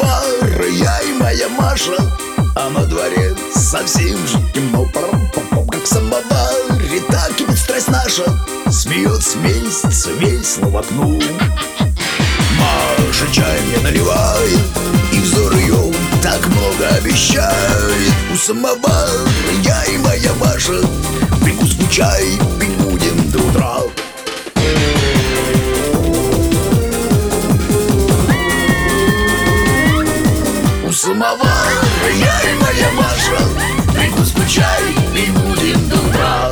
самовар, я и моя Маша, а на дворе совсем же темно. Как в самоваре, так и страсть наша смеется месяц весело в окну. Маша чай мне наливает, и взор ее так много обещает. У самовара я и моя Маша прикуску чай пить будем до утра. У самовара я и моя Маша прикуску чай пить будем до утра.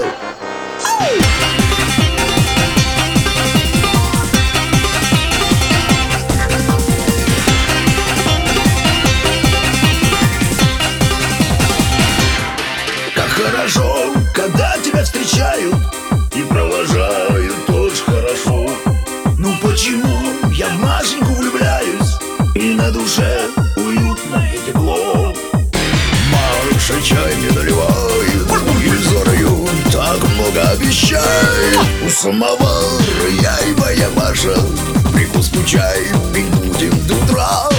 Хорошо, когда тебя встречают и провожают, тоже хорошо. Ну почему я в Машеньку влюбляюсь, и на душе уютно и тепло? Маша чай мне наливает, и взор ее так много обещает. У самовара я и моя Маша прикуску чай пить будем до утра.